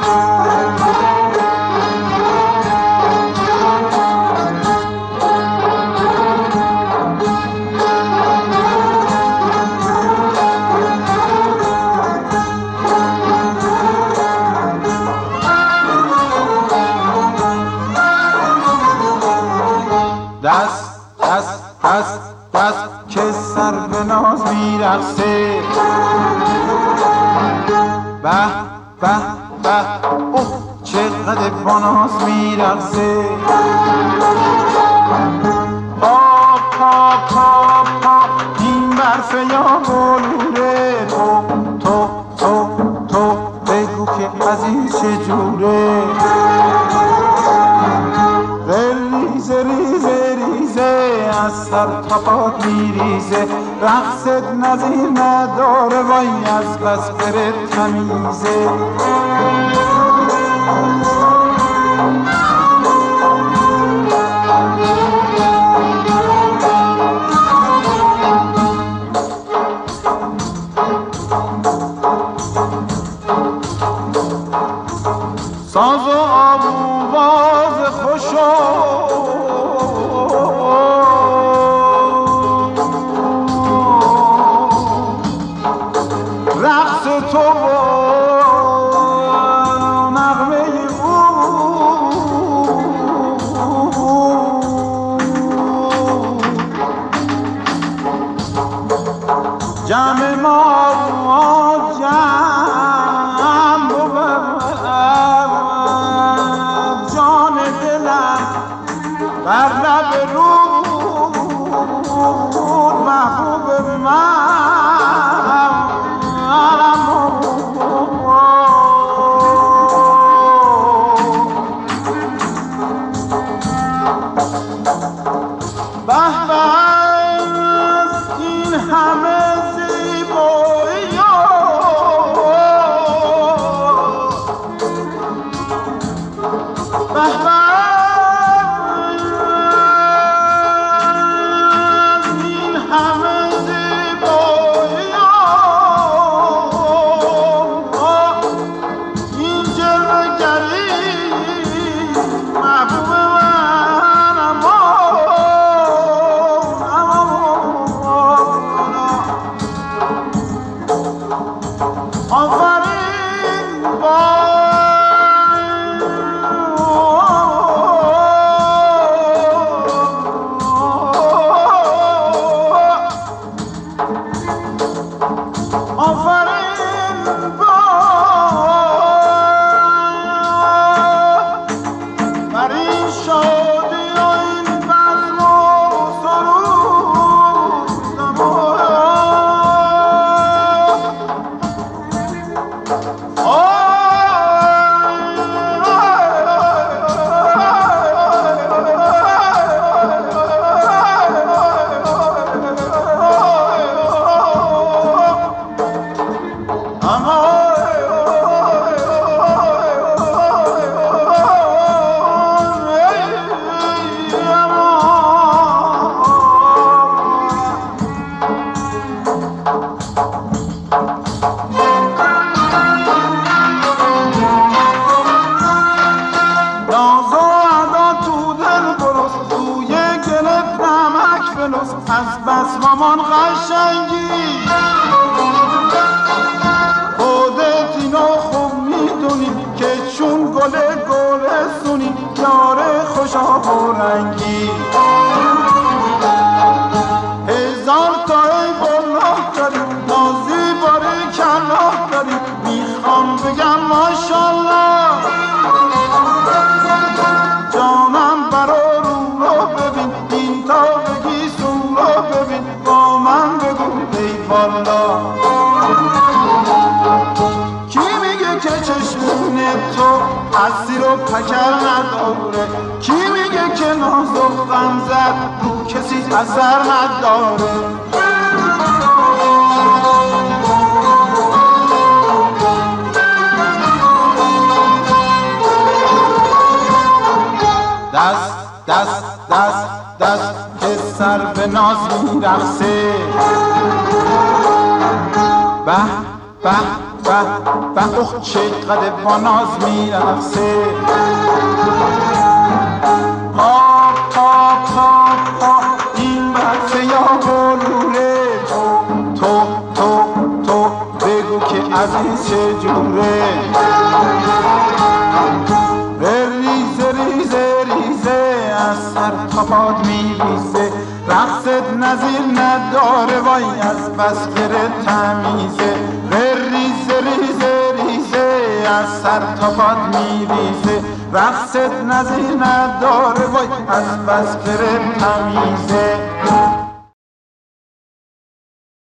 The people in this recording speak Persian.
دست دست دست دست که سر به ناز میرقصه، به به به اوه چقدر باناز میرقصه. پا پا پا پا این برفه یا بلوره، تو بگو که عزیز چجوره. ریزه ریزه ریزه از سر تا پات میریزه، رقصت نظیر نداره وای از بس بره تمیزه. ساز و آواز خوشو رقص تو و نغمه او جمع ما جمع بود جان دلم بر لب رود محبوب من. این همه زیبایی این همه زیبایی این جلوه گری محبوب من. آفرین بر این شادی و این بزم و سرود. از بس مامان قشنگی خودت اینو خوب میدونی که چون گل سونی یاره خوشا و رنگی. هزار تا ای بلاه داری نازی باره کلاه داری، میخوام بگم ماشالله جانم برا رو ببین این تا بگی سون رو ببین با من بگو ای والا. کی میگه که چشمون تو اسیر و پکر نداره، کی میگه که نازو غم زد رو کسی اثر نداره. دست دست دست دست که سر به ناز میرقصه، به به به اخ چقدر با ناز میرقصه این بچه یا بلوله تو بگو که از این چه جوره ریزه از سر تا پات میریزه رقصت نظیر نداره وای از بس بره تمیزه ریزه از سر تا پات میریزه رقصت نظیر نداره وای از بس بره تمیزه